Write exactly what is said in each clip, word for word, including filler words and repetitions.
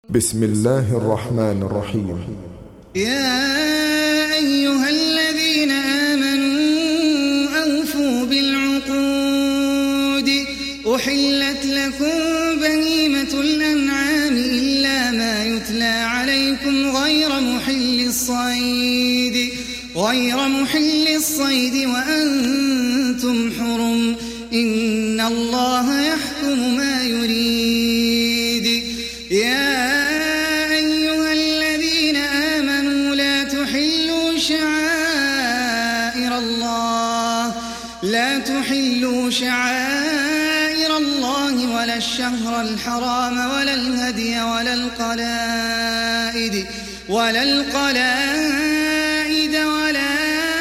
بسم الله الرحمن الرحيم. يا أيها الذين آمنوا أوفوا بالعقود أحلت لكم بهيمة الأنعام إلا ما يتلى عليكم غير محل الصيد غير محل الصيد وأنتم حرم إن الله يحكم ما يريد. يا أيها الذين آمنوا لا تحلوا شعائر الله لا تحلوا شعائر الله ولا الشهر الحرام ولا الهدي ولا القلائد ولا القلائد ولا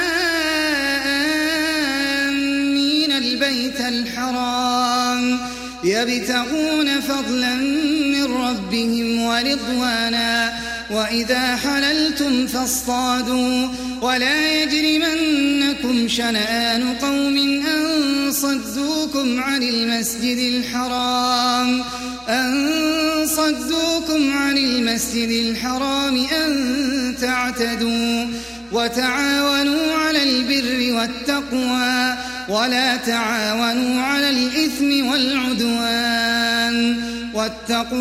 آمين البيت الحرام يبتغون فضلا من ربهم ورضوانا وإذا حللتم فاصطادوا ولا يجرمنكم شنآن قوم أن صدوكم عن المسجد الحرام أن صدوكم عن المسجد الحرام أن تعتدوا وتعاونوا على البر والتقوى ولا تعاونوا على الإثم والعدوان واتقوا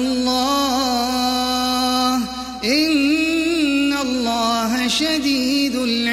الله إن الله شديد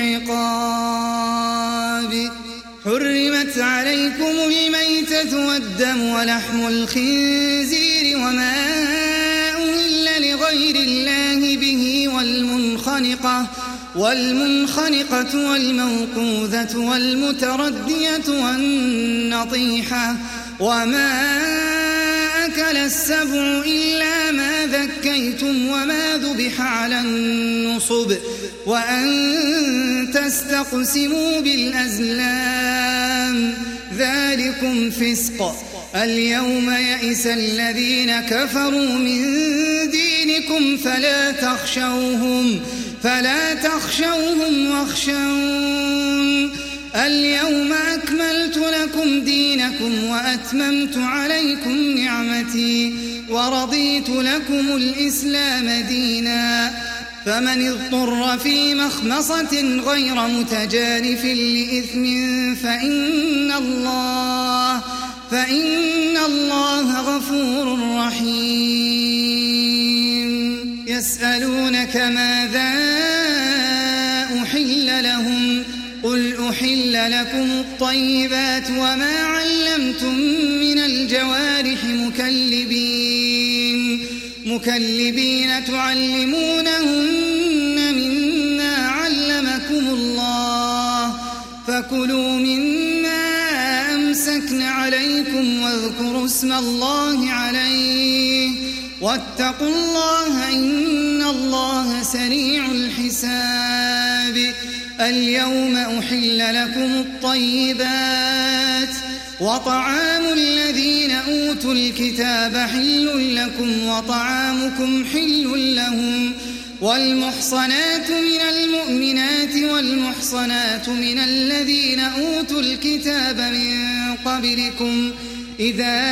العقاب. حرمت عليكم الميتة والدم ولحم الخنزير وما أهل لغير الله به والمنخنقة والمنخنقة والموقوذة والمتردية والنطيحة وما أكل السبع إلا ما ذكيتم وما ذبح على النصب وأن تستقسموا بالأزلام ذلكم فسق. اليوم يئس الذين كفروا من دينكم فلا تخشوهم فلا تخشوهم واخشون اليوم أكملت لكم دينكم وأتممت عليكم نعمتي ورضيت لكم الإسلام دينا فمن اضطر في مخمصة غير متجانف لإثم فإن الله فإن الله غفور رحيم. يسألونك ماذا أحل لهم قل أحل لكم الطيبات وما علمتم من الجوارح مكلبين مكلبين تعلمونهن مما علمكم الله فكلوا مما أمسكن عليكم واذكروا اسم الله عليه واتقوا الله إن الله سريع الحساب. اليوم أحل لكم الطيبات وطعام الذين أوتوا الكتاب حل لكم وطعامكم حل لهم والمحصنات من المؤمنات والمحصنات من الذين أوتوا الكتاب من قبلكم إذا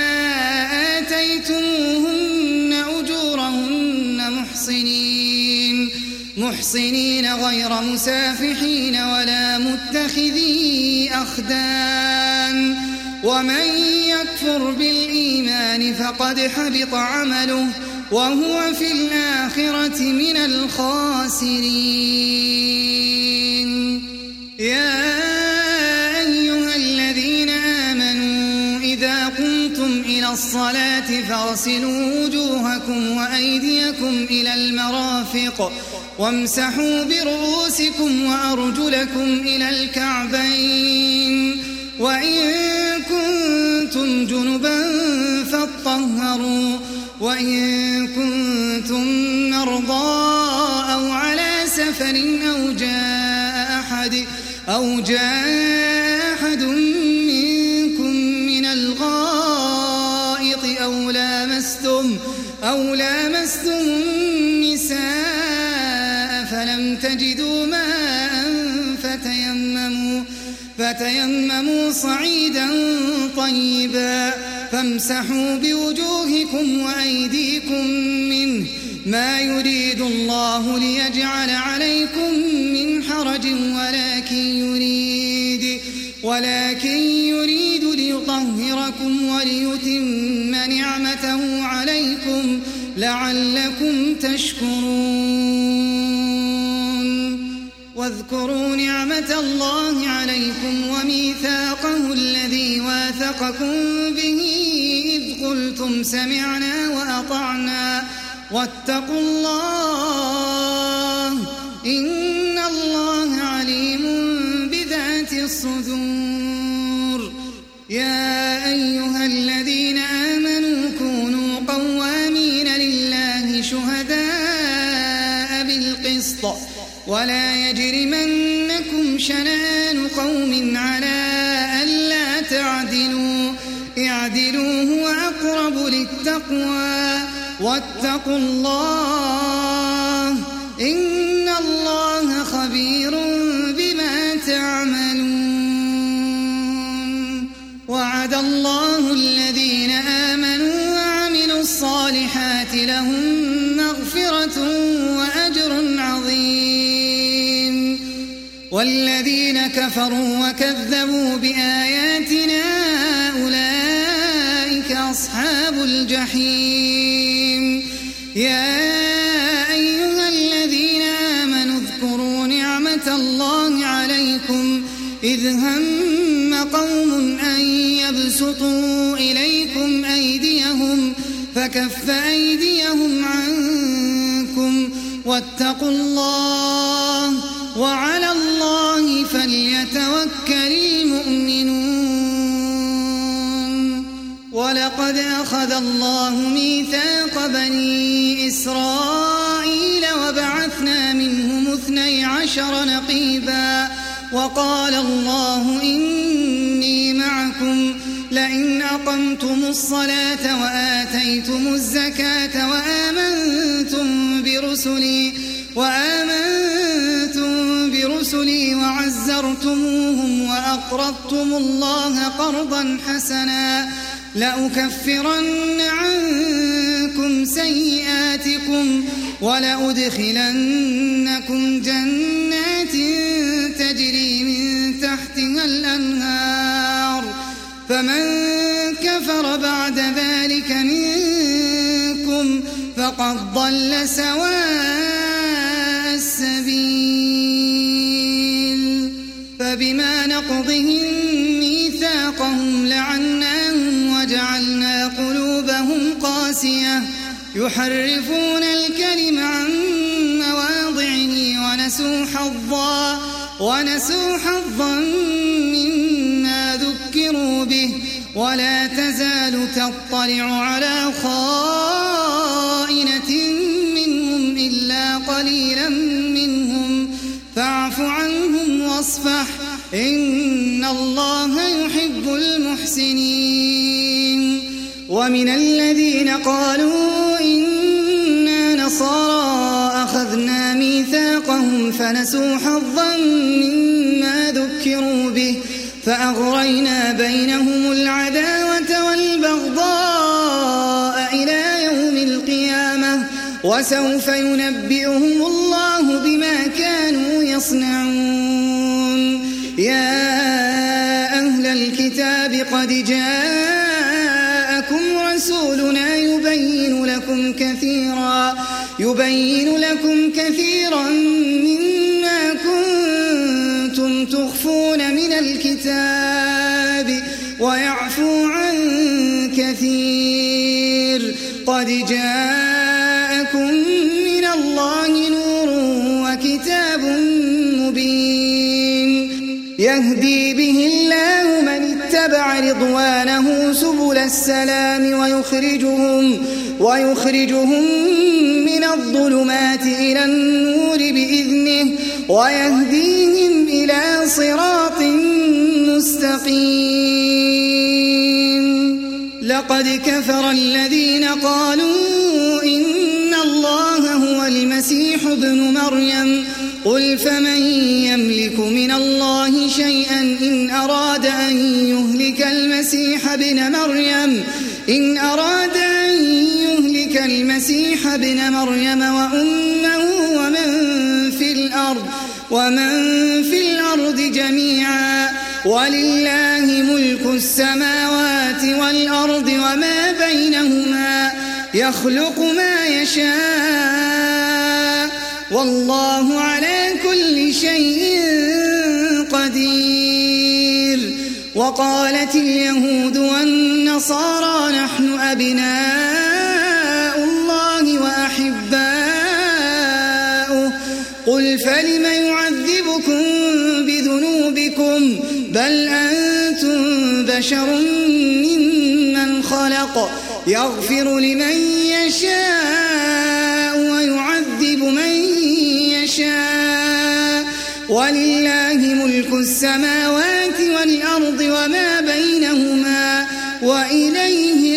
آتيتموهن أجورهن محصنين محصنين غير مسافحين ولا متخذي أخدان ومن يكفر بالإيمان فقد حبط عمله وهو في الآخرة من الخاسرين. يا أيها الذين آمنوا إذا قمتم إلى الصلاة فاغسلوا وجوهكم وأيديكم إلى المرافق وامسحوا برؤوسكم وأرجلكم إلى الكعبين وإن كنتم جنبا فاطهروا وإن كنتم مرضى أو على سفر أو جاء أحد أو جاء أحد منكم من الغائط أو لامستم أو لامستم النساء فلم تجدوا ماء فتيمموا فتيمموا صعيدا طيبا فامسحوا بوجوهكم وأيديكم منه ما يريد الله ليجعل عليكم من حرج ولكن يريد ولكن يريد ليطهركم وليتم نعمته عليكم لعلكم تشكرون. واذكروا نعمة الله عليكم وميثاقه الذي واثقكم به إذ قلتم سمعنا وأطعنا واتقوا الله إن الله عليم بذات الصدور. يا أيها الذين آمنوا كونوا قوامين لله شهداء بالقسط ولا يجرمنكم شنآن قوم على ألا تعدلوا اعدلوا هو أقرب للتقوى واتقوا الله إن الله خبير بما تعملون. وعد الله الذين آمنوا وعملوا الصالحات لهم مغفرة وأجر عظيم. والذين كفروا وكذبوا بآياتنا أولئك أصحاب الجحيم. يا أيها الذين آمنوا اذكروا نعمة الله عليكم إذ هم قوم أن يبسطوا إليكم أيديهم فكف أيديهم عنكم واتقوا الله وعلى الله فليتوكل المؤمنون. ولقد أخذ الله ميثاق بني إسرائيل وبعثنا منهم اثني عشر نقيبا وقال الله إني معكم لئن أقمتم الصلاة وآتيتم الزكاة وآمنتم برسلي وآمنتم برسلي وعزرتموهم وأقرضتم الله قرضا حسنا لأكفرن عنكم سيئاتكم ولأدخلنكم جنات تجري من تحتها الأنهار فمن كفر بعد ذلك منكم فقد ضل سواء السبيل. فبما نقضهم ميثاقهم لعناهم وجعلنا قلوبهم قاسية يحرفون الكلم عن مواضعه ونسوا حظا ونسوا حظا مما ذكروا به ولا تزال تطلع على خائنة منهم إلا قليلا منهم فاعف عنهم واصفح إن الله يحب المحسنين. ومن الذين قالوا إنا نصارى أخذنا ميثاقهم فنسوا حظا مما ذكروا به فأغرينا بينهم العداوة والبغضاء إلى يوم القيامة وسوف ينبئهم الله بما كانوا يصنعون. يا أهل الكتاب قد جاءكم رسولنا يبين لكم كثيرا يبين لكم كثيرا مما كنتم تخفون من الكتاب ويعفو عن كثير. قد جاءكم من الله نور وكتاب مبين يهدي به الله من اتبع رضوانه سبل السلام ويخرجهم ويخرجهم من الظلمات إلى النور بإذنه ويهديهم إلى صراط مستقيم. لقد كفر الذين قالوا إن الله هو المسيح ابن مريم قل فمن يملك من الله شيئا إن أراد أن يهلك المسيح ابن مريم إن أراد أن يهلك المسيح ابن مريم وأمه ومن في الأرض ومن في الأرض جميعا ولله ملك السماوات والأرض وما بينهما يخلق ما يشاء والله على كل شيء قدير. وقالت اليهود والنصارى نحن أبناء الله وأحباؤه قل فلم يعذبكم بذنوبكم بل أنتم بشر ممن خلق يغفر لمن يشاء ويعذب من يشاء ولله ملك السماوات والأرض وما بينهما وإليه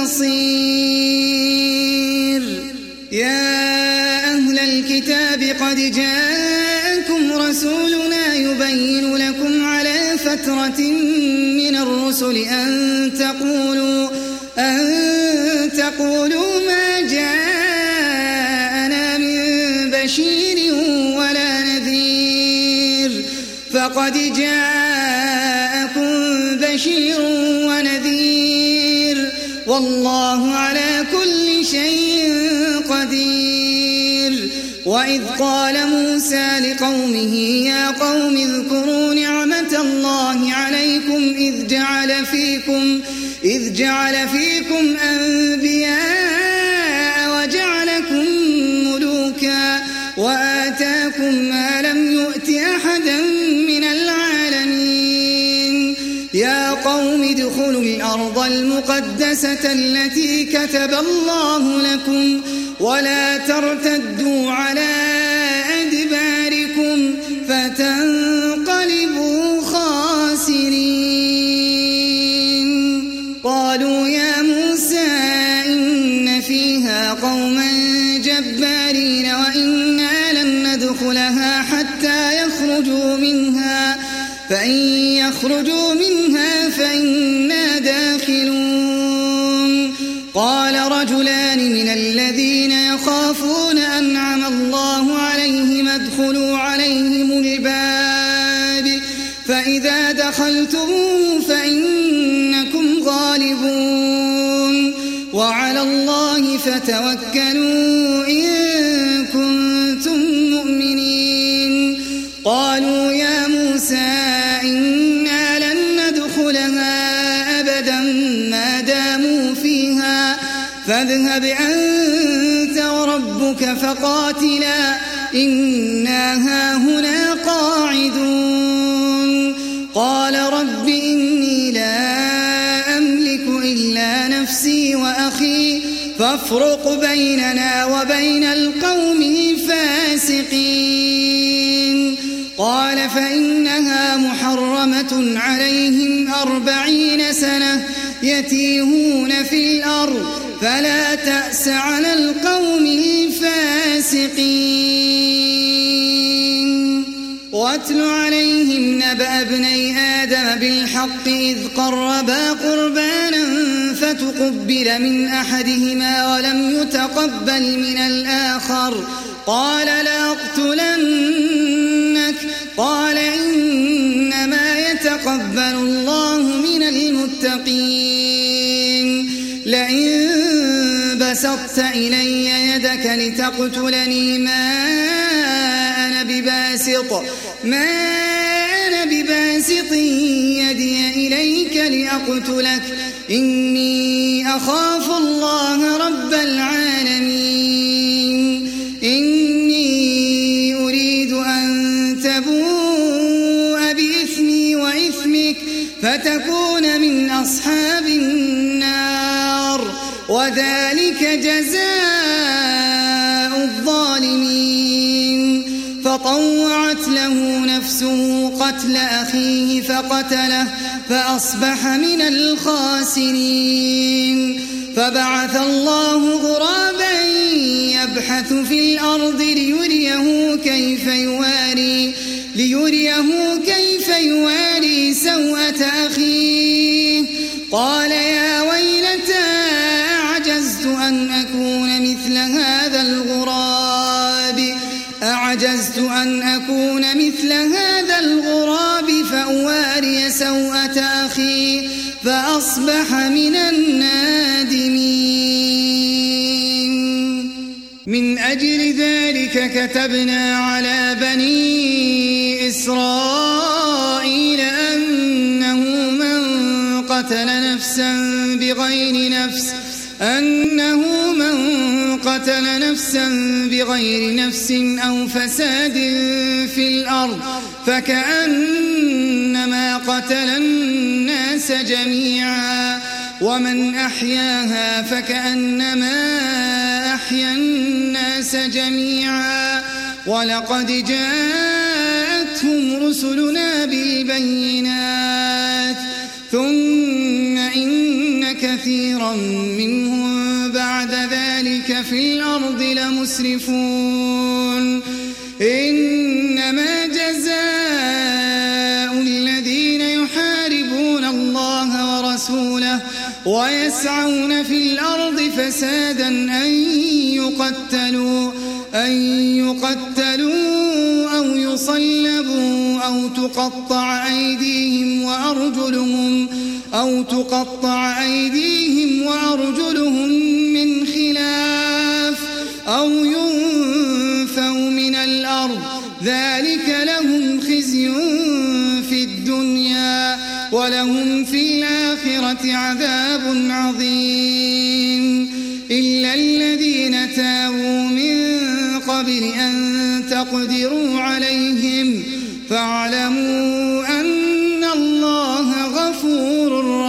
المصير. يا أهل الكتاب قد جاءكم رسولنا يبين لكم على فترة من الرسل أن تقولوا أن تقولوا ما جاءنا من بشير ولا نذير فقد جاءكم بشير ونذير والله على كل شيء قدير. وإذ قال موسى لقومه يا قوم اذكروا نعمة الله عليكم إذ جعل فيكم إذ جعل فيكم أنبياء وجعلكم ملوكا وآتاكم ما لم يؤت أحدا من العالمين. يا قوم ادخلوا الأرض المقدسة التي كتب الله لكم ولا ترتدوا على أدباركم فتنقلبوا خاسرين. قالوا يا موسى إن فيها قوما جبارين وإنا لن ندخلها حتى يخرجوا منها فإن يخرجوا منها فإنا داخلون. قال رجلان من الذين يخافون أنعم الله عليهم ادخلوا عليهم الباب فإذا دخلتموه فإنكم غالبون وعلى الله فتوكلوا إن كنتم مؤمنين. قالوا يا موسى إنا لن ندخلها أبدا ما داموا فيها فاذهب أنت وربك فقاتلا إنا هاهنا قاعدون. قال رب إني لا أملك إلا نفسي وأخي فافرق بيننا وبين القوم الفاسقين. قال فإنها محرمة عليهم أربعين سنة يتيهون في الأرض فلا تأس على القوم الفاسقين. واتل عليهم نبأ ابني آدم بالحق إذ قربا قربانا فتقبل من أحدهما ولم يتقبل من الآخر قال لأقتلنك قال إنما يتقبل الله من المتقين. لئن بسطت إلي يدك لتقتلني ما أنا بباسط ما أنا بباسط يدي إليك لأقتلك إني أخاف الله رب العالمين. إني أريد أن تبوء بإثمي وإثمك فتكون من أصحاب النار وذلك جزاء الظالمين. فطوعت له نفسه قتل أخيه فقتله فأصبح من الخاسرين. فبعث الله غرابا يبحث في الأرض ليريه كيف يواري ليريه كيف يواري سوءة أخيه قال يا ويلتى أعجزت أن أكون مثل هذا الغراب فأواري سوءة أخي فأصبح من النادمين. من أجل ذلك كتبنا على بني إسرائيل أنه من قتل نفسا بغير نفس أنه من قتل نفسا بغير نفس أو فساد في الأرض فكأنما قتل الناس جميعا ومن أحياها فكأنما أحيا الناس جميعا ولقد جاءتهم رسلنا بالبينات ثم إن كثيرا منهم بعد ذلك في الأرض لمسرفون. إنما جزاء الذين يحاربون الله ورسوله ويسعون في الأرض فسادا أن يقتلوا أن يقتلوا أو يصلبوا أو تقطع أيديهم وأرجلهم أو تقطع أيديهم وأرجلهم من خلاف أو ينفوا من الأرض ذلك لهم خزي في الدنيا ولهم في الآخرة عذاب عظيم. إلا الذين تابوا من قبل أن تقدروا عليهم فاعلموا أن الله غفور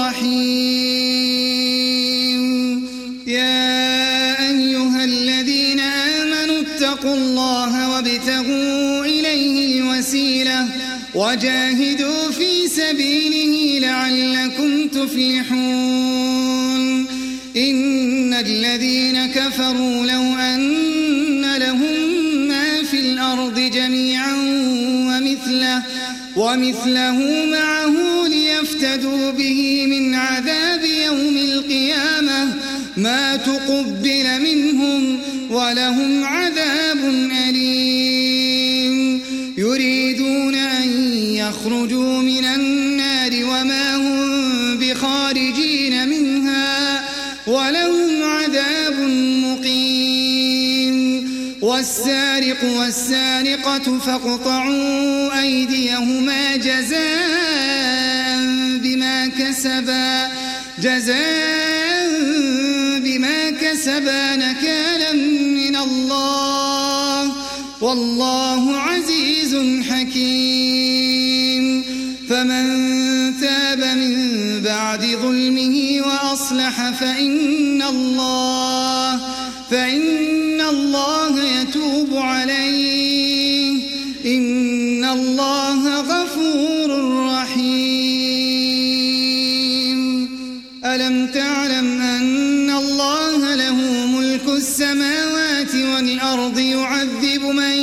رحيم. يا أيها الذين آمنوا اتقوا الله وابتغوا إليه الوسيلة وجاهدوا في سبيله لعلكم تفلحون. إن الذين كفروا لو أن لهم ما في الأرض جميعا ومثله, ومثله معه ليفتدوا به من عذاب يوم القيامة ما تقبل منهم ولهم عذاب أليم. يريدون أن يخرجوا من النار وما هم بخارجين منها ولهم عذاب مقيم. والسارق والسارقة فاقطعوا أيديهما جزاء بما كسبا جزاء بما كسبا نكالا من الله والله عزيز حكيم. فمن تاب من بعد ظلمه وأصلح فإن الله فإن الله يتوب عليه إن الله غفور رحيم. ألم تعلم أن الله له ملك السماوات والأرض يعذب من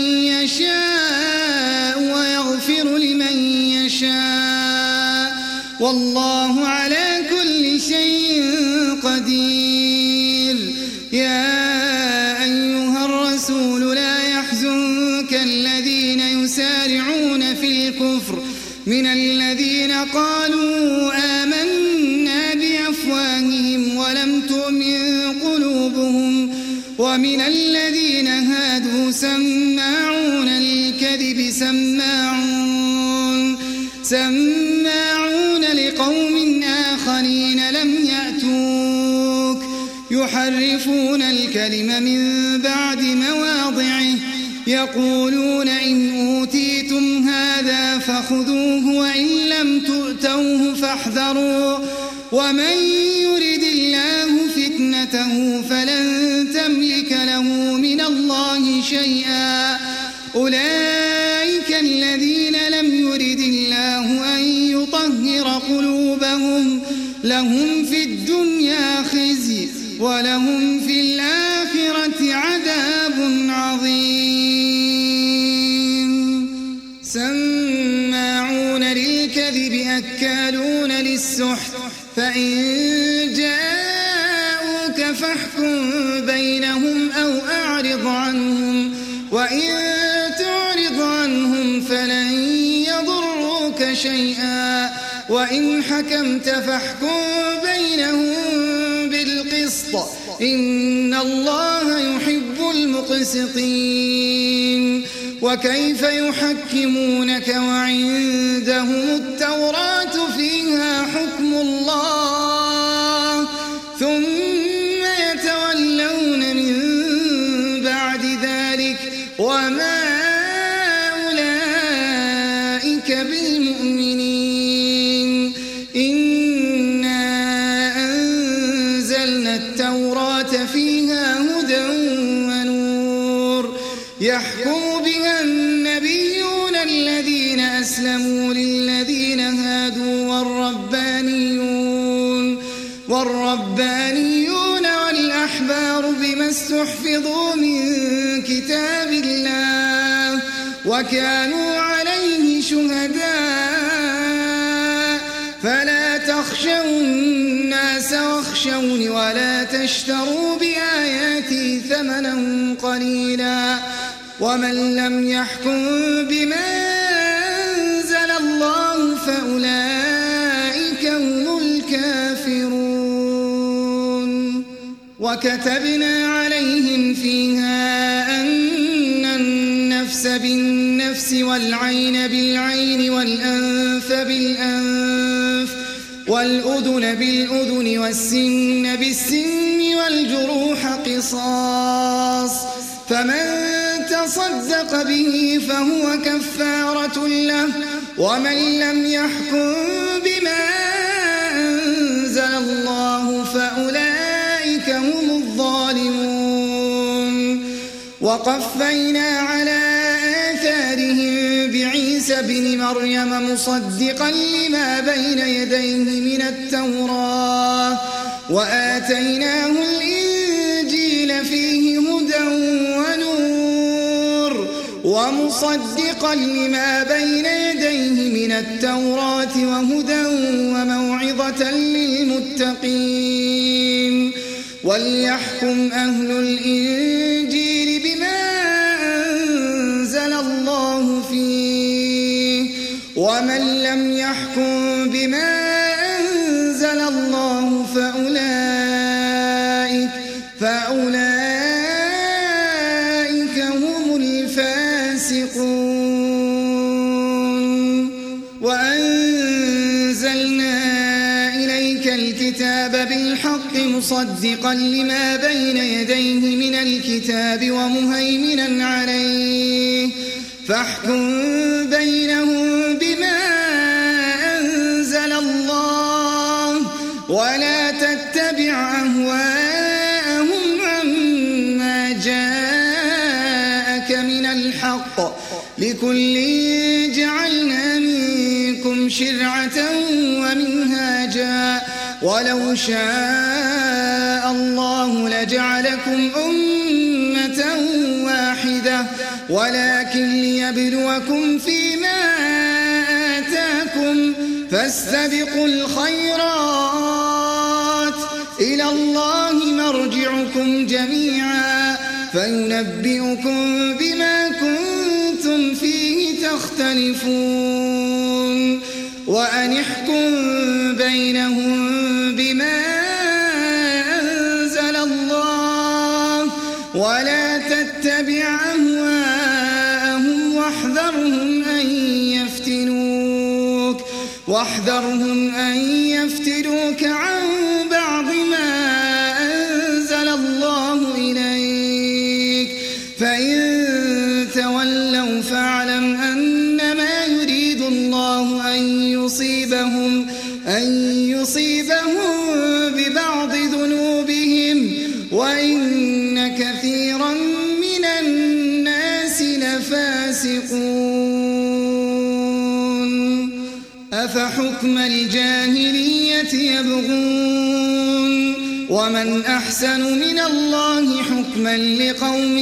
يشاء ويغفر لمن يشاء والله على كل شيء قدير. يا أيها الرسول لا يحزنك الذين يسارعون في الكفر من الذين قالوا آمنا بأفواههم ولم تؤمن قلوبهم ومن الذين هادوا سماعون للكذب سماعون سماعون لقوم آخرين لم يأتوك يحرفون الكلم من بعد مواضعه يقولون إن أوتيتم هذا فخذوه وإن لم تؤتوه فاحذروا ومن يرد الله فتنته فلن تملك له من الله شيئا. أولئك الذين لم يرد الله أن يطهر قلوبهم لهم في الدنيا خزي ولهم في الآخرة عذاب عظيم. سماعون للكذب أكالون للسحت فإن جاءوك فاحكم بينهم أو أعرض عنهم وإن فلن يضروك شيئا وإن حكمت فاحكم بينهم بالقسط إن الله يحب المقسطين وكيف يحكمونك وعندهم التوراة فيها حكم الله ثم يتولون من بعد ذلك وما أولئك بالمؤمنين إنا أنزلنا التوراة فيها هدى ونور يحكم بها النبيون الذين أسلموا للذين هادوا والربانيون والربانيون والأحبار بما استحفظوا من كتاب الله وكانوا عليه شهداء فلا تخشوا الناس واخشوني ولا تشتروا بآياتي ثمنا قليلا ومن لم يحكم بما أنزل الله فأولئك هم الكافرون وكتبنا عليهم فيها أن النفس بالنفس والعين بالعين والأنف بالأنف والأذن بالأذن والسن بالسن والجروح قصاص فمن تصدق به فهو كفارة له ومن لم يحكم بما أنزل الله فأولئك هم الظالمون وقفينا على آثارهم بعيسى بن مريم مصدقا لما بين يديه من التوراة وآتيناه الإنجيل فيه هدى ونور ومصدقا لما بين يديه من التوراة وهدى وموعظة للمتقين وليحكم أهل الإنجيل بما أنزل الله فيه ومن لم يحكم بما أنزل الله فأولئك فأولئك هم الفاسقون وأنزلنا إليك الكتاب بالحق مصدقا لما بين يديه من الكتاب ومهيمنا عليه فاحكم بينهم بما أنزل الله ولا تتبع أهواءهم عما جاءك من الحق لكل جعلنا منكم شرعة ومنهاجا ولو شاء الله لجعلكم أمة واحدة ولكن ليبلوكم فيما آتاكم فاستبقوا الخيرات إلى الله مرجعكم جميعا فينبئكم بما كنتم فيه تختلفون وأن احكم بينهم بما أنزل الله ولا تتبع أهواءهم واحذرهم أن يفتنوك واحذرهم أن يفتنوك عن بعض ما أنزل الله إليك فإن تولوا فاعلم أنما يريد الله أن يصيبهم أن يصيبهم ببعض ذنوبهم وإن كثيرا من الناس لفاسقون أفحكم الجاهلية يبغون ومن أحسن من الله حكما لقوم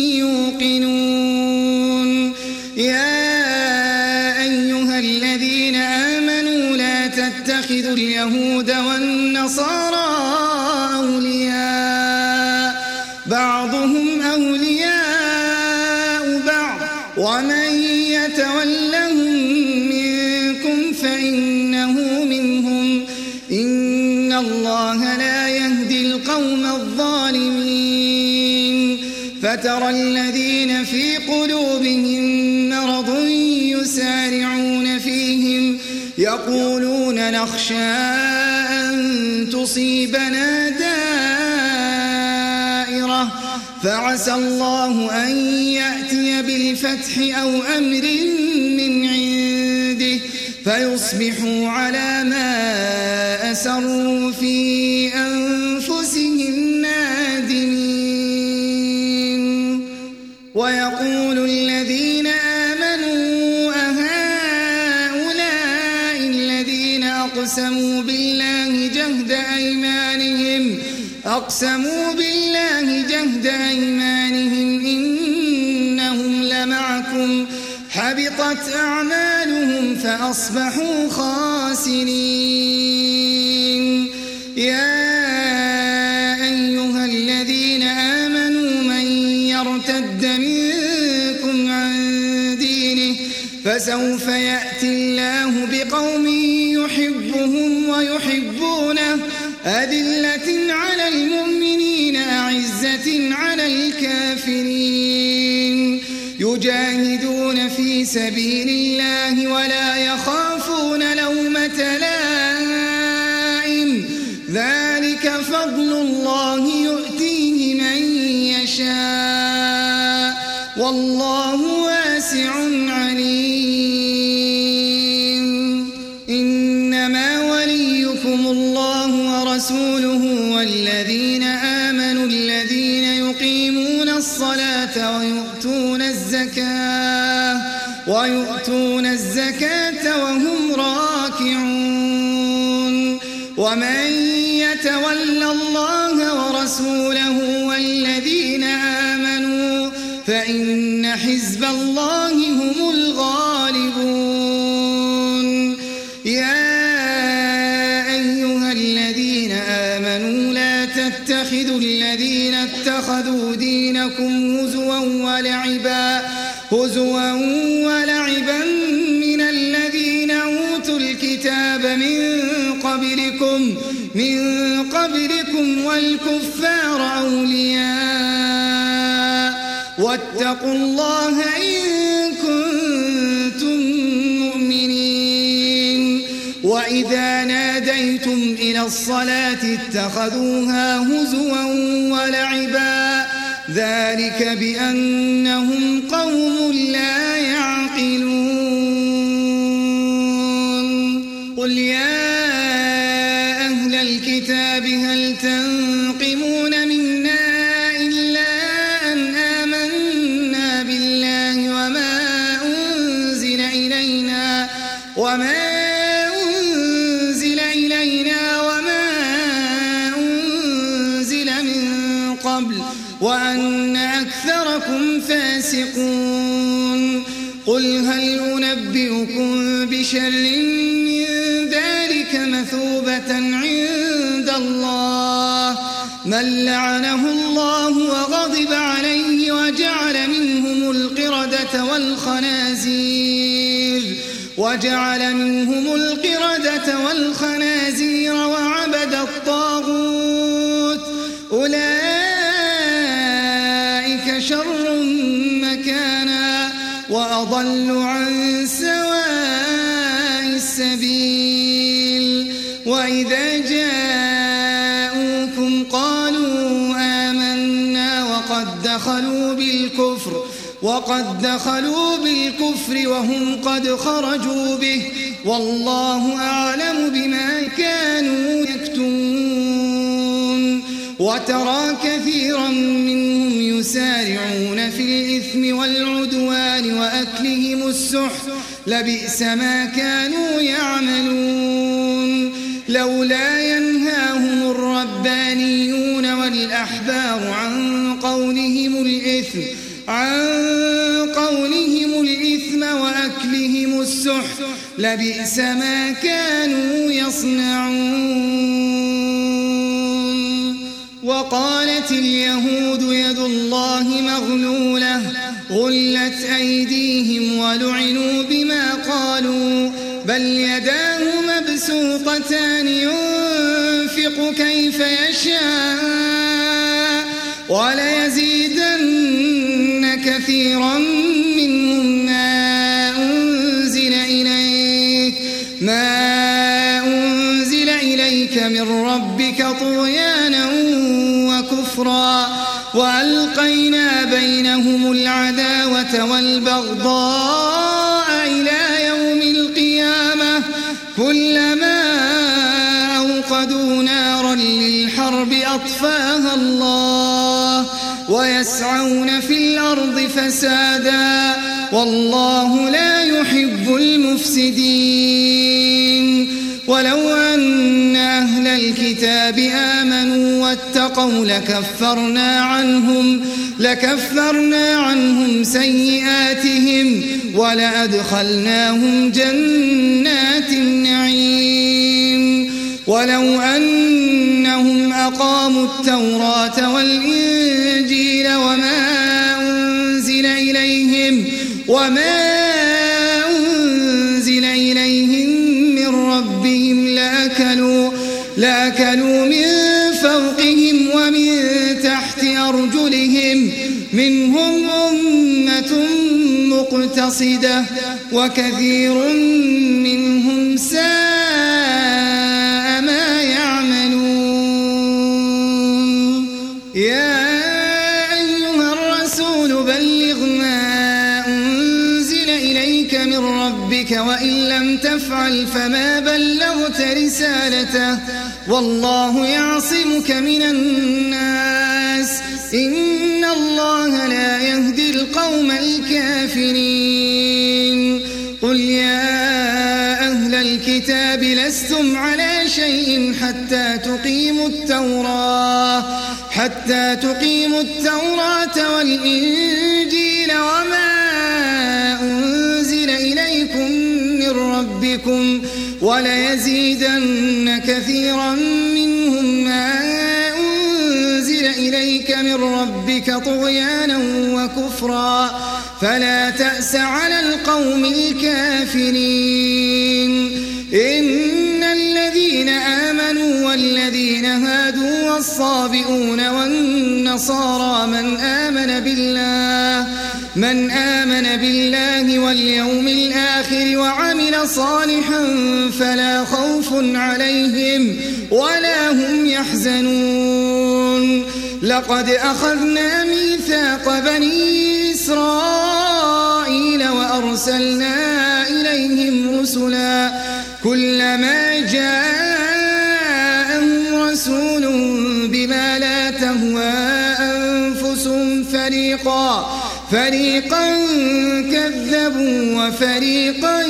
يوقنون يا أيها الذين آمنوا لا تتخذوا اليهود والنصارى أولياء بعضهم أولياء بعض ومن يتولهم منكم فإنه منهم إن الله لا يهدي القوم الظالمين فترى الذين في قلوبهم مرض يسارعون فيهم يقولون نخشى أن تصيبنا دائرة فعسى الله أن يأتي بالفتح أو أمر من عنده فيصبحوا على ما أسروا في أنفسهم نادمين ويقول الذين آمنوا أهؤلاء الذين أقسموا بالله جهد أيمانهم أقسموا بالله جهد أيمانهم إنهم لمعكم حبطت أعمالهم فأصبحوا خاسرين يا أيها الذين آمنوا من يرتد منكم عن دينه فسوف يأتي الله بقوم يحبهم ويحبونه أذلة على المؤمنين أعزة على الكافرين يجاهدون في سبيل الله ولا يخافون لومة لائم ذلك فضل الله يؤتيه من يشاء والله واسع عليم إنما وليكم الله ورسوله والذين آمنوا الذين يقيمون الصلاة ويؤتون الزكاة ويؤتون الزكاة وهم راكعون ومن يتول الله ورسوله والذين آمنوا فإن حزب الله هم الغالبون يا أيها الذين آمنوا لا تتخذوا الذين اتخذوا دينكم هزوا ولعبا هزوا ولعبا من الذين أوتوا الكتاب من قبلكم من قبلكم والكفار أولياء واتقوا الله إن كنتم مؤمنين وإذا ناديتم إلى الصلاة اتخذوها هزوا ولعبا ذلك بأنهم قوم لا يعقلون قل يا أهل الكتاب هل تنقمون منا إلا أن آمنا بالله وما أنزل إلينا وما أنزل إلينا وما أنزل من قبل وأن أكثركم فاسقون قل هل أنبئكم بشر من ذلك مثوبة عند الله من لعنه الله وغضب عليه وجعل منهم القردة والخنازير وجعل منهم القردة والخنازير وعبد الطاغوت أولئك شر مكانا وأضل عن سواء السبيل وإذا جاءوكم قالوا آمنا وقد دخلوا بالكفر وقد دخلوا بالكفر وهم قد خرجوا به والله أعلم بما كانوا يكتمون وترى كثيرا منهم يسارعون في الإثم والعدوان وأكلهم السحت لبئس ما كانوا يعملون لولا ينهاهم الربانيون والأحبار عن قولهم الإثم عن قولهم الإثم وأكلهم السحت لبئس ما كانوا يصنعون وقالت اليهود يد الله مغلولة غلت أيديهم ولعنوا بما قالوا بل يداه مبسوطتان ينفق كيف يشاء وليزيدن كثيرا منهم ما أنزل إليك ما أنزل إليك من ربك طغيانا وكفرا وألقينا بينهم العداوة والبغضاء إلى يوم القيامة كلما أوقدوا نارا للحرب أطفاها الله ويسعون في الأرض فسادا والله لا يحب المفسدين ولو أن أهل الكتاب آمنوا واتقوا لكفرنا عنهم لكفرنا عنهم سيئاتهم ولأدخلناهم جنات النعيم ولو أنهم أقاموا التوراة والإنجيل وما أنزل إليهم وما أنزل إليهم من ربهم لأكلوا لأكلوا من فوقهم ومن تحت أرجلهم منهم أمة مقتصدة وكثير منهم ساء ما يعملون يا أيها الرسول بلغ ما أنزل إليك من ربك وإن لم تفعل فما بلغت رسالته والله يعصمك من الناس إن الله لا يهدي القوم الكافرين قل يا أهل الكتاب لستم على شيء حتى تقيموا التوراة حتى تقيموا التوراة والإنجيل وما أنزل إليكم من ربكم وليزيدن كثيرا منهم ما أنزل إليك من ربك طغيانا وكفرا فلا تأس على القوم الكافرين إن الذين آمنوا والذين هادوا والصابئون والنصارى من آمن بالله من آمن بالله واليوم الآخر وعمل صالحا فلا خوف عليهم ولا هم يحزنون لقد أخذنا ميثاق بني إسرائيل وأرسلنا إليهم رسلا كلما جاءهم رسول بما لا تهوى أنفسهم فريقا فريقا كذبوا وفريقا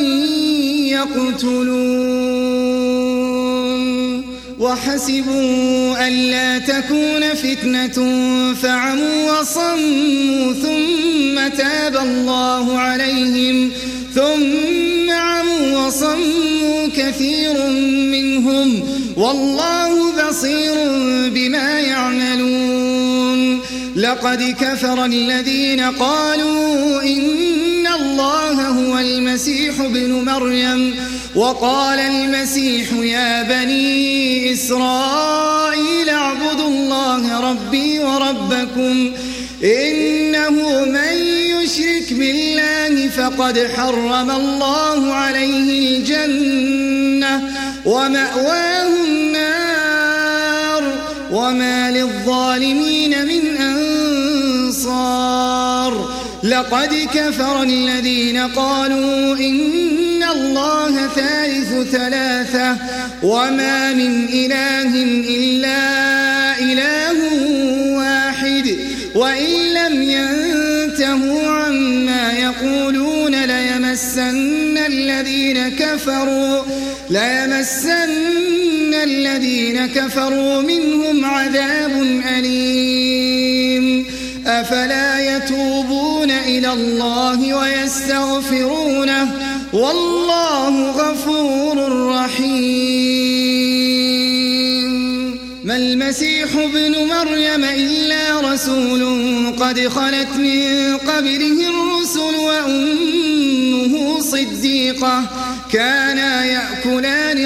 يقتلون وحسبوا ألا تكون فتنة فعموا وصموا ثم تاب الله عليهم ثم عموا وصموا كثير منهم والله بصير بما يعملون لقد كفر الذين قالوا إن الله هو المسيح ابن مريم وقال المسيح يا بني إسرائيل اعبدوا الله ربي وربكم إنه من يشرك بالله فقد حرم الله عليه الجنة ومأواه النار وما للظالمين من أنصار لقد كفر الذين قالوا إن الله ثالث ثلاثة وما من إله إلا إله واحد وإن لم ينتهوا عما يقولون ليمسن الذين كفروا ليمسن الذين كفروا منهم عذاب أليم أفلا يتوبون إلى الله ويستغفرونه والله غفور رحيم ما المسيح ابن مريم إلا رسول قد خلت من قبله الرسل وأمه صديقة كانا يأكلان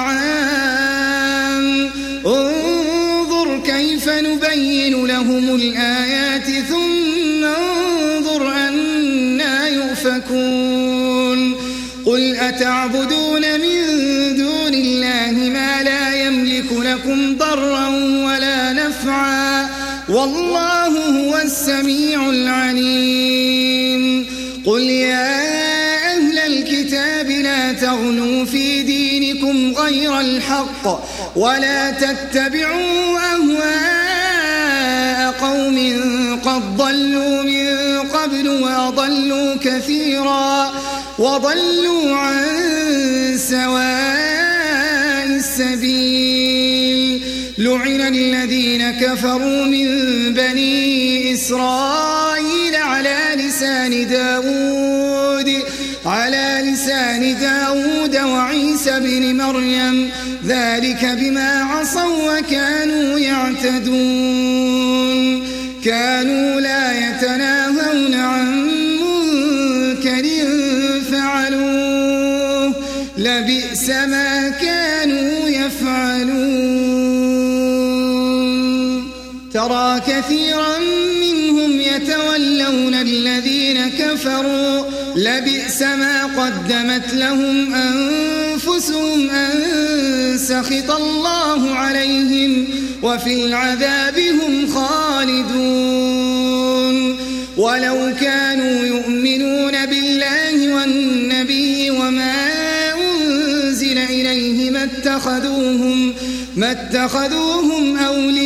الطعام انظر كيف نبين لهم الآيات ثم انظر أنا يؤفكون قل أتعبدون من دون الله ما لا يملك لكم ضرا ولا نفعا والله هو السميع العليم قل يا أهل الكتاب لا تغلوا في دينكم غير الحق ولا تتبعوا أهواء قوم قد ضلوا من قبل وأضلوا كثيرا وضلوا عن سواء السبيل لعن الذين كفروا من بني إسرائيل على لسان داود على لسان داود وعيسى بن مريم ذلك بما عصوا وكانوا يعتدون كانوا لا يتناهون عن منكر فعلوه لبئس ما كانوا يفعلون ترى كثيرا منهم يتولون الذين كفروا لبئس ما قدمت لهم أنفسهم أن سخط الله عليهم وفي العذاب هم خالدون ولو كانوا يؤمنون بالله والنبي وما أنزل إليه ما اتخذوهم, ما اتخذوهم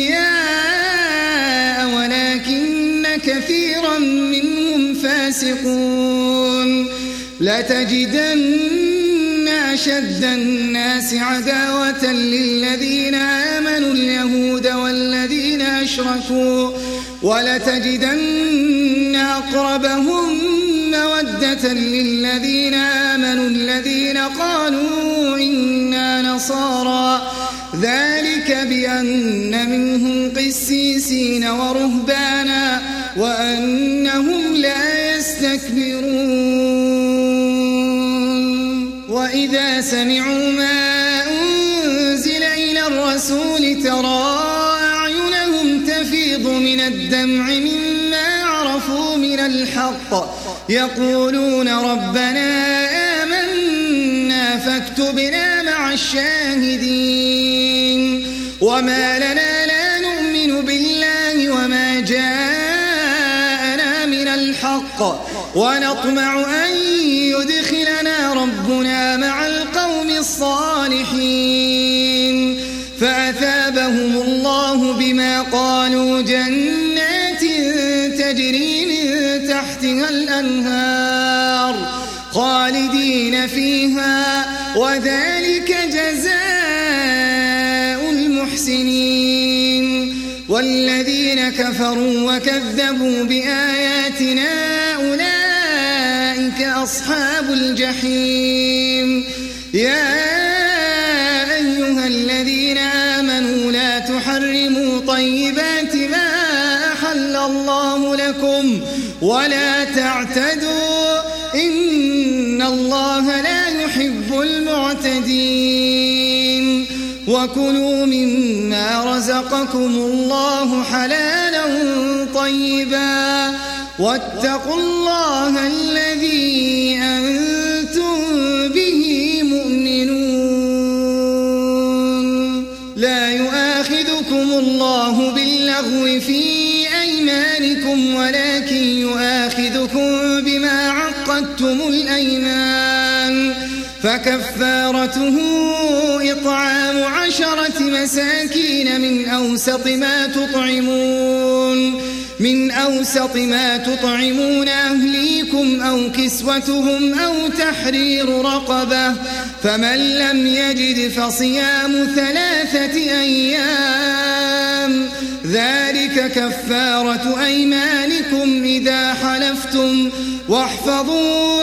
أولياء ولكن كثيرا منهم فاسقون لتجدن أشد الناس عداوة للذين آمنوا اليهود والذين أشركوا ولتجدن أقربهم مودة للذين آمنوا الذين قالوا إنا نصارى ذلك بأن منهم قسيسين ورهبانا وأنهم لا يستكبرون وإذا سمعوا ما أنزل إلى الرسول ترى أعينهم تفيض من الدمع مما عرفوا من الحق يقولون ربنا آمنا فاكتبنا مع الشاهدين وما لنا لا نؤمن بالله وما جاءنا من الحق ونطمع أن يدخلنا ربنا مع القوم الصالحين فأثابهم الله بما قالوا جنات تجري من تحتها الأنهار خالدين فيها وذلك جزاء المحسنين والذين كفروا وكذبوا بآياتنا أولئك أصحاب الجحيم يا أيها الذين آمنوا لا تحرموا طيبات ما أحل الله لكم ولا تعتدوا إن الله لا يحب المعتدين وكلوا مما رزقكم الله حلالا طيبا واتقوا الله الذي أنتم به مؤمنون لا يؤاخذكم الله باللغو في أيمانكم ولكن يؤاخذكم بما عقدتم الأيمان فكفارته إطعام عشرة مساكين من أوسط ما تطعمون من أوسط ما تطعمون أهليكم أو كسوتهم أو تحرير رقبة فمن لم يجد فصيام ثلاثة أيام ذلك كفارة أيمانكم إذا حلفتم واحفظوا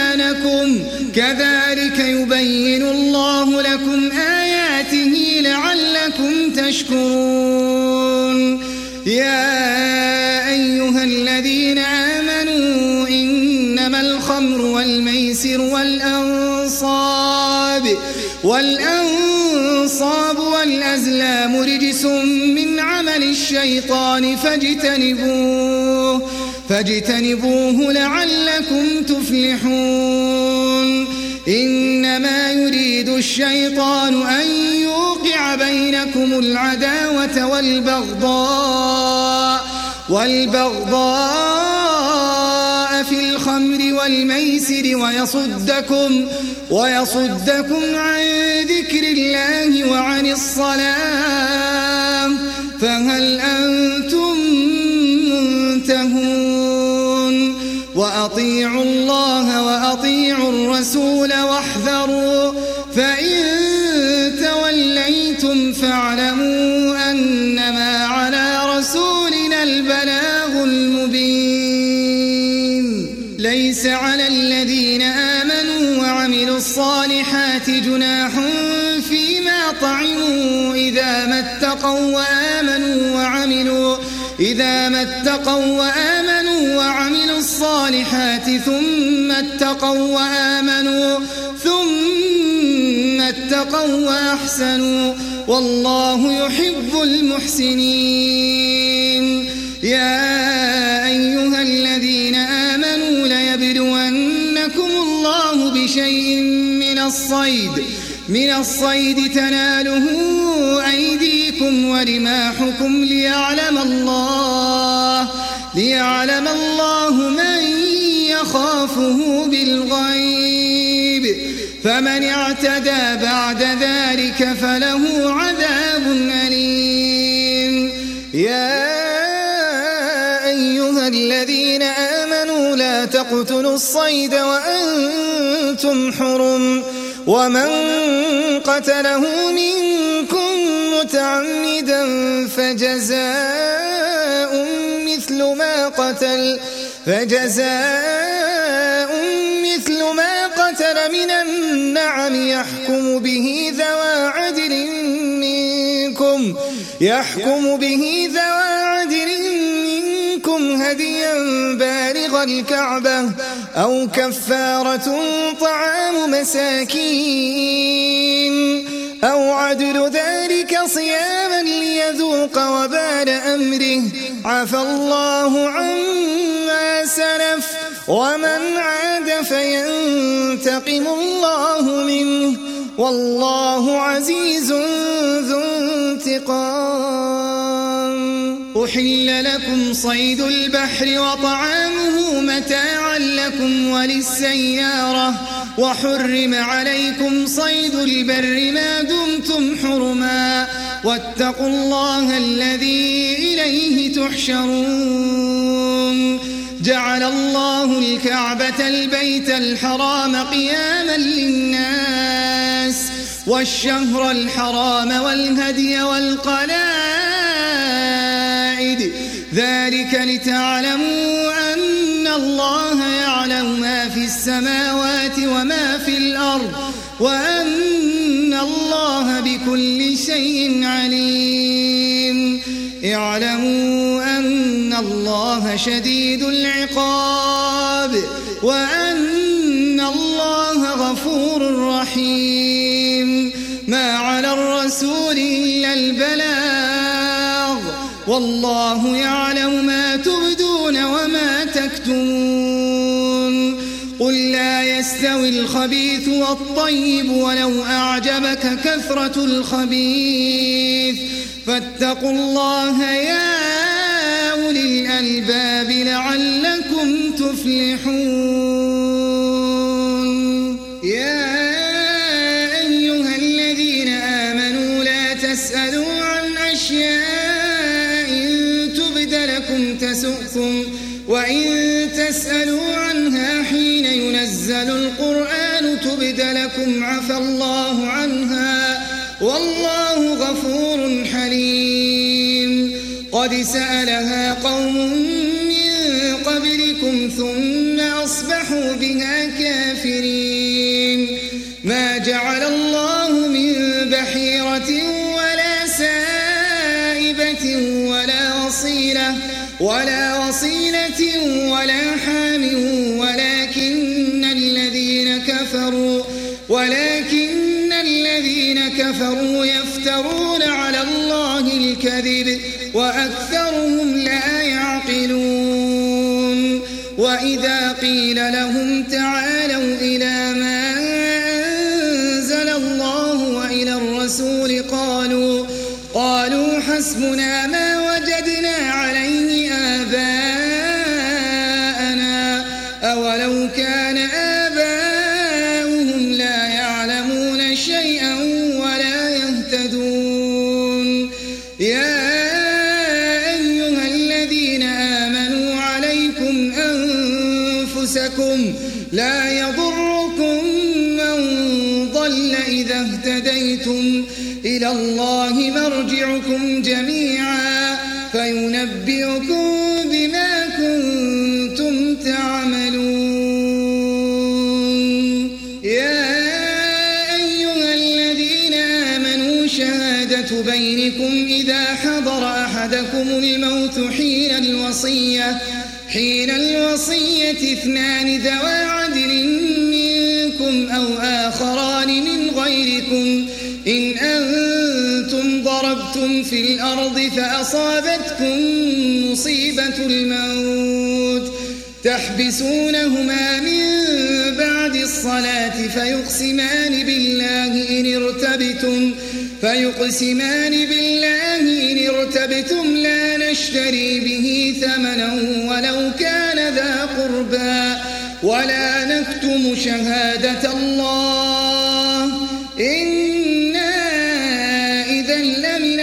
أيمانكم كذلك يبين الله لكم آياته لعلكم لعلكم تشكرون يا أيها الذين آمنوا إنما الخمر والميسر والأنصاب والأنصاب والأزلام رجس من عمل الشيطان فاجتنبوه فاجتنبوه لعلكم تفلحون إنما يريد الشيطان أن يوقع بينكم العداوة والبغضاء والبغضاء في الخمر والميسر ويصدكم ويصدكم عن ذكر الله وعن الصلاة فهل أنتم منتهون وأطيعوا الله وأطيعوا الرسول واحذروا فإن توليتم فاعلموا أنما على رسولنا البلاغ المبين ليس على الذين آمنوا وعملوا الصالحات جناح فيما طعموا إذا ما اتقوا وآمنوا وعملوا إذا ما اتقوا وآمنوا وعملوا الصالحات ثم اتقوا وآمنوا ثم اتقوا وأحسنوا والله يحب المحسنين يا أيها الذين آمنوا ليبلونكم الله بشيء من الصيد من الصيد تناله أيديكم ورماحكم ليعلم الله ليعلم الله من يخافه بالغيب فمن اعتدى بعد ذلك فله عذاب أليم يا أيها الذين آمنوا لا تقتلوا الصيد وأنتم حرم ومن قتله منكم متعمدا فجزاء مثل ما قتل فجزاء مثل ما قتل من النعم يحكم به ذوى عدل منكم يحكم به ذوى عدل منكم هديا بالغ الكعبة أو كفارة طعام مساكين أو عدل ذلك صياما ليذوق وبال أمره عفى الله عما سلف ومن عاد فينتقم الله منه والله عزيز ذو انتقام أحل لكم صيد البحر وطعامه متاعا لكم وللسيارة وحرم عليكم صيد البر ما دمتم حرما واتقوا الله الذي إليه تحشرون جعل الله الكعبة البيت الحرام قياما للناس والشهر الحرام والهدي والقلائد ذلك لتعلموا أن الله يعلم ما في السماوات وما في الأرض وأن الله بكل شيء عليم اعلموا أن الله شديد العقاب وأن الله غفور رحيم ما على الرسول إلا البلاغ والله يعلم ما تبدون وما تكتمون قل لا يستوي الخبيث والطيب ولو أعجبك كثرة الخبيث فاتقوا الله يا أولي الألباب لعلكم تفلحون يا أيها الذين آمنوا لا تسألوا عن أشياء إن تبد لكم تسؤكم وإن تسألوا عنها حين ينزل القرآن تبد لكم عفى الله عنها والله غفور حليم قد سألها قوم من قبلكم ثم أصبحوا بها كافرين ما جعل الله من بحيرة ولا ولا وصيلة ولا حام ولكن الذين كفروا ولكن الذين كفروا يفترون على الله الكذب وأكثرهم لا يعقلون وإذا قيل لهم تعالوا إلى ما أنزل الله وإلى الرسول قالوا قالوا حسبنا ما وجدنا عليه آباءنا أولو كان آباؤهم لا يعلمون شيئا ولا يهتدون يا أيها الذين آمنوا عليكم أنفسكم لا يضركم من ضل إذا اهتديتم إلى الله مرجعكم جميعا فينبئكم بما كنتم تعملون يا أيها الذين آمنوا شهادة بينكم إذا حضر أحدكم الموت حين الوصية حين الوصية اثنان ذوى عدل منكم أو آخران من غيركم إن أنتم ضربتم في الأرض فأصابتكم مصيبة الموت تحبسونهما من بعد الصلاة فيقسمان بالله إن ارتبتم فيقسمان بالله إن ارتبتم لا نشتري به ثمنا ولو كان ذا قربى ولا نكتم شهادة الله إنا إذا لمن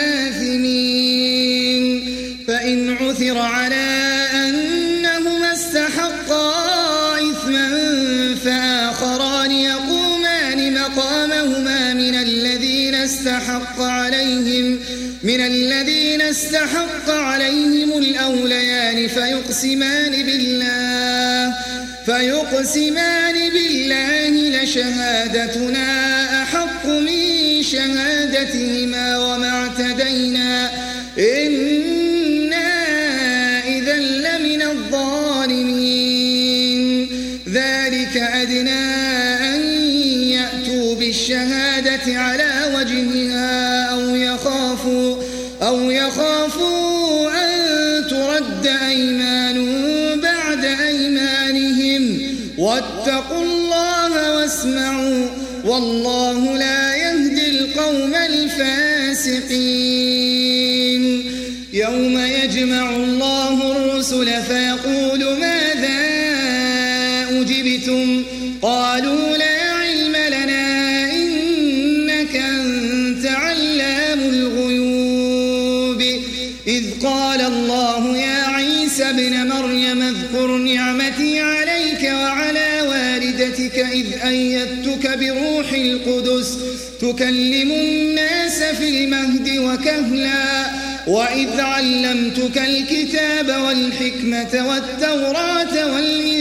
الآثمين فإن عثر على أنهما استحقا إثما فآخران يقومان مقامهما من الذين استحق عليهم من الذين استحق عليهم الأوليان فيقسمان بالله فيقسمان بالله لشهادتنا أحق من شهادتهما وما اعتدينا إنا إذا لمن الظالمين ذلك أدنى أن يأتوا بالشهادة على وجهها أو يخافوا أو يخافوا أن ترد أيمان بعد أيمانهم واتقوا الله واسمعوا والله لا يهدي القوم الفاسقين يوم يجمع الله الرسل فيقول ماذا أجبتم قالوا لا علم لنا إنك أنت علام الغيوب إذ قال الله يا عيسى ابن مريم اذكر نعمتي عليك وعلى والدتك إذ أيدتك بروح القدس تكلم الناس في المهد وكهلا وإذ علمتك الكتاب والحكمة والتوراة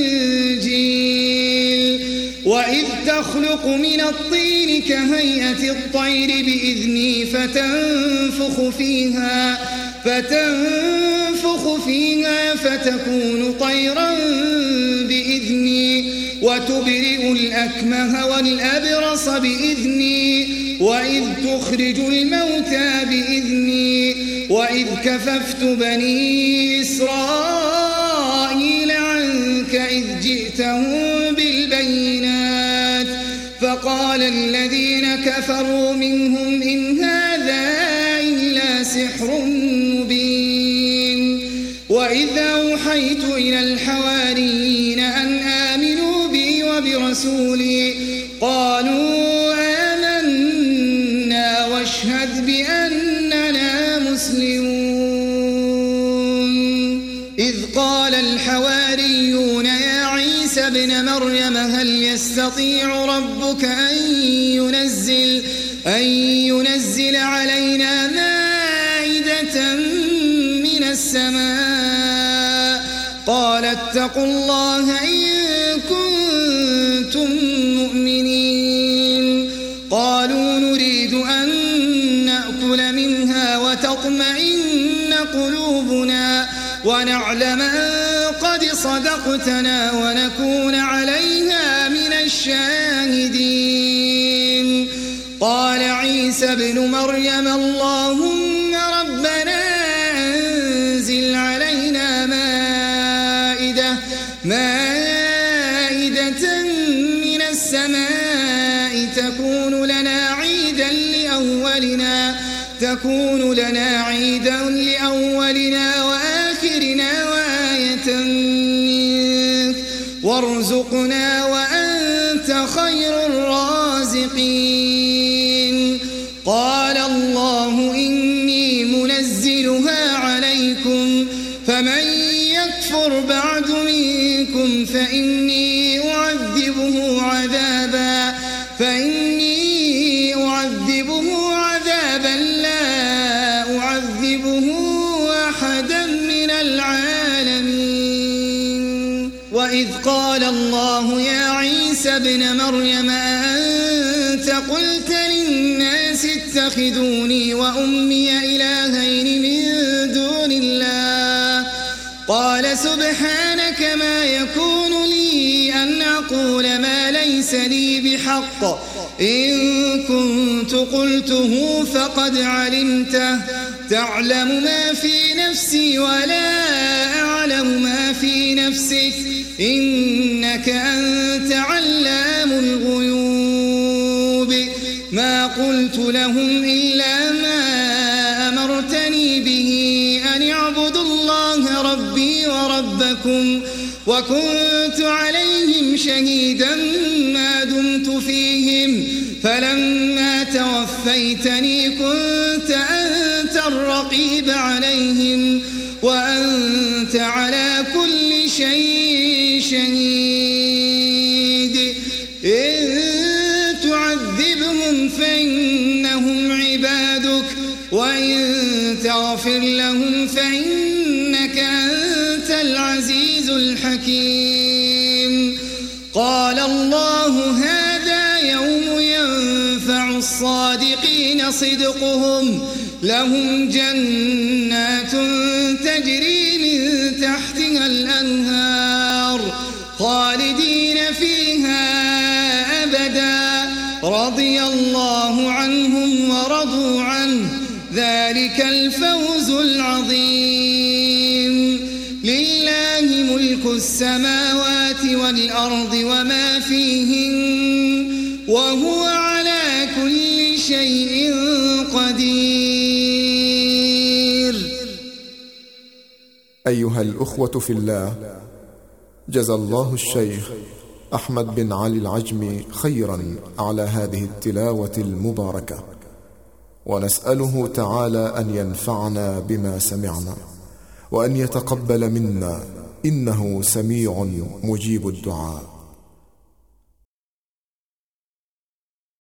والإنجيل وإذ تخلق من الطين كهيئة الطير بإذني فتنفخ فيها فتنفخ فيها فتكون طيرا بإذني وتبرئ الأكمه والأبرص بإذني وإذ تخرج الموتى بإذني وإذ كففت بني إسرائيل عنك إذ جئتهم بالبينات فقال الذين كفروا منهم إن هذا إلا سحر مبين وإذ أوحيت إلى الحواريين أن آمنوا بي وبرسولي قالوا آمنا واشهد بأننا مسلمون إذ قال الحواريون يا عيسى ابن مريم هل يستطيع ربك أن ينزل أن ينزل علينا مائدة من السماء قال اتقوا الله إن كنتم مؤمنين قالوا نريد أن نأكل منها وتطمئن قلوبنا ونعلم أن قد صدقتنا ونكون عليها من الشاهدين. قال عيسى ابن مريم اللهم ربنا أنزل علينا مائدة مائدة من السماء تكون لنا عيدا لأولنا تكون لنا عيدا لأولنا وآخرنا وآية منك وارزقنا وأنت خير الرازقين. قال الله إني منزلها عليكم فمن يكفر بعد منكم فإني أعذبه عذابا فإني أعذبه عذابا لا أعذبه أحدا من العالمين. وإذ قال الله يا عيسى ابن مريم أنت قلت للناس اتخذوني وأمي إلهين من دون الله قال سبحانك ما يكون لي أن أقول ما ليس لي بحق إن كنت قلته فقد علمته تعلم ما في نفسي ولا أعلم ما في نفسك إنك أنت علام الغيوب. ما قلت لهم إلا ما أمرتني به أن اعبدوا الله ربي وربكم وكنت عليهم شهيدا ما دمت فيهم فلما توفيتني كنت أنت الرقيب عليهم وأنت على كل شيء شهيد. إن تعذبهم فإنهم عبادك وإن تغفر لهم فإنك أنت العزيز الحكيم. قال الله هذا يوم ينفع الصادقين صدقهم لهم جنات تجري من تحتها الأنهار خالدين فيها أبدا رضي الله عنهم ورضوا عنه ذلك الفوز العظيم. لله ملك السماوات والأرض وما فيهن وهو على كل شيء قدير. أيها الأخوة في الله، جزى الله الشيخ أحمد بن علي العجمي خيرا على هذه التلاوة المباركة، ونسأله تعالى أن ينفعنا بما سمعنا وأن يتقبل منا إنه سميع مجيب الدعاء.